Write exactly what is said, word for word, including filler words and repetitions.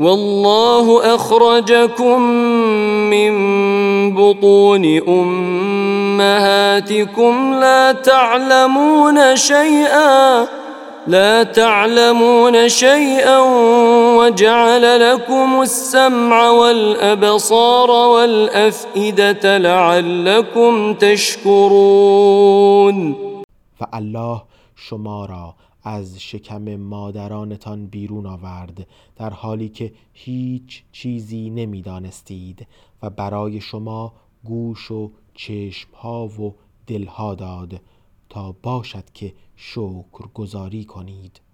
والله أخرجكم من بطون أمهاتكم لا تعلمون شيئا لا تعلمون شيئا وجعل لكم السمع والأبصار والأفئدة لعلكم تشكرون. و الله شما را از شکم مادرانتان بیرون آورد در حالی که هیچ چیزی نمی‌دانستید و برای شما گوش و چشم‌ها و دلها داد تا باشد که شکر گزاری کنید.